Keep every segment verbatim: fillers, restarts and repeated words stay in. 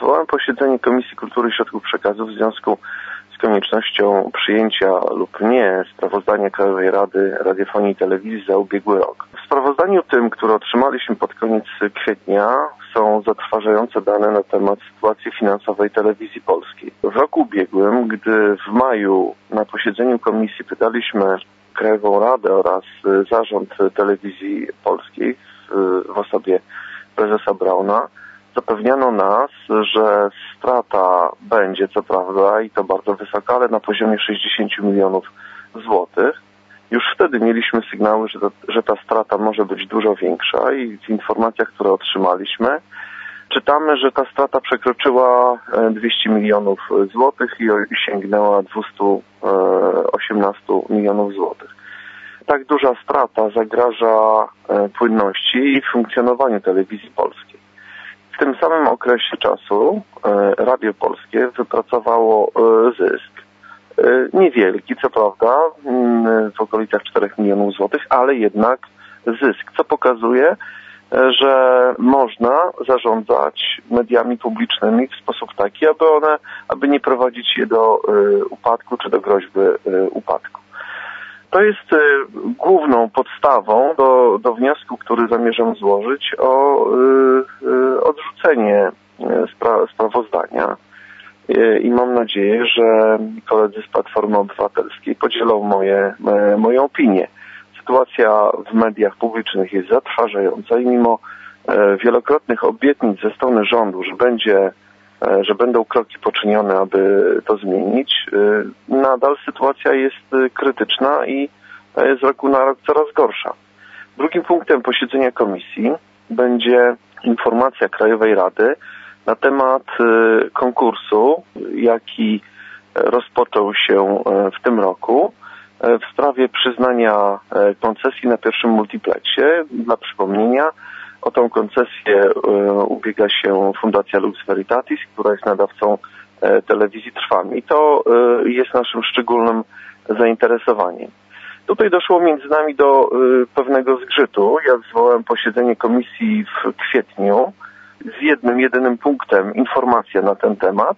Zwołałem posiedzenie Komisji Kultury i Środków Przekazu w związku z koniecznością przyjęcia lub nie sprawozdania Krajowej Rady Radiofonii i Telewizji za ubiegły rok. W sprawozdaniu tym, które otrzymaliśmy pod koniec kwietnia, są zatrważające dane na temat sytuacji finansowej Telewizji Polskiej. W roku ubiegłym, gdy w maju na posiedzeniu komisji pytaliśmy Krajową Radę oraz Zarząd Telewizji Polskiej w, w osobie prezesa Brauna, zapewniano nas, że strata będzie, co prawda, i to bardzo wysoka, ale na poziomie sześćdziesiąt milionów złotych. Już wtedy mieliśmy sygnały, że, to, że ta strata może być dużo większa i w informacjach, które otrzymaliśmy, czytamy, że ta strata przekroczyła dwieście milionów złotych i sięgnęła dwieście osiemnaście milionów złotych. Tak duża strata zagraża płynności i funkcjonowaniu Telewizji Polskiej. W tym samym okresie czasu Radio Polskie wypracowało zysk. Niewielki, co prawda, w okolicach czterech milionów złotych, ale jednak zysk, co pokazuje, że można zarządzać mediami publicznymi w sposób taki, aby one, aby nie prowadzić je do upadku czy do groźby upadku. To jest główną podstawą do, do wniosku, który zamierzam złożyć o y, odrzucenie spra sprawozdania i mam nadzieję, że koledzy z Platformy Obywatelskiej podzielą moje, moją opinię. Sytuacja w mediach publicznych jest zatrważająca i mimo wielokrotnych obietnic ze strony rządu, że będzie że będą kroki poczynione, aby to zmienić, nadal sytuacja jest krytyczna i z roku na rok coraz gorsza. Drugim punktem posiedzenia komisji będzie informacja Krajowej Rady na temat konkursu, jaki rozpoczął się w tym roku w sprawie przyznania koncesji na pierwszym multiplexie. Dla przypomnienia, o tą koncesję ubiega się Fundacja Lux Veritatis, która jest nadawcą telewizji Trwam. I to jest naszym szczególnym zainteresowaniem. Tutaj doszło między nami do pewnego zgrzytu. Ja zwołałem posiedzenie komisji w kwietniu z jednym, jedynym punktem informacja na ten temat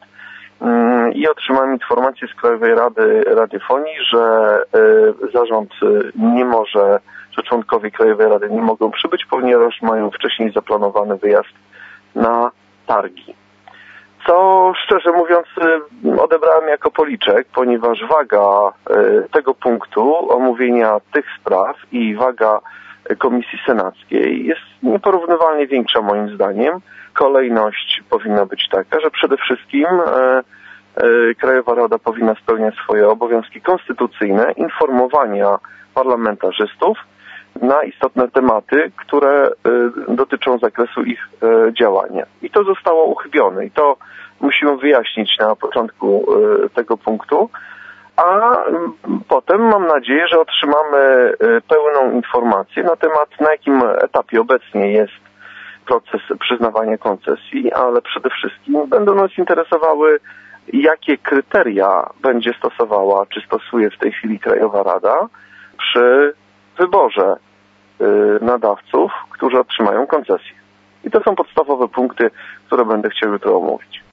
i otrzymałem informację z Krajowej Rady Radiofonii, że zarząd nie może, że członkowie Krajowej Rady nie mogą przybyć, ponieważ mają wcześniej zaplanowany wyjazd na targi. Co, szczerze mówiąc, odebrałem jako policzek, ponieważ waga tego punktu, omówienia tych spraw i waga Komisji Senackiej jest nieporównywalnie większa moim zdaniem. Kolejność powinna być taka, że przede wszystkim Krajowa Rada powinna spełniać swoje obowiązki konstytucyjne, informowania parlamentarzystów na istotne tematy, które dotyczą zakresu ich działania. I to zostało uchybione i to musimy wyjaśnić na początku tego punktu, a potem mam nadzieję, że otrzymamy pełną informację na temat, na jakim etapie obecnie jest proces przyznawania koncesji, ale przede wszystkim będą nas interesowały, jakie kryteria będzie stosowała, czy stosuje w tej chwili Krajowa Rada przy wyborze nadawców, którzy otrzymają koncesję. I to są podstawowe punkty, które będę chciał jutro omówić.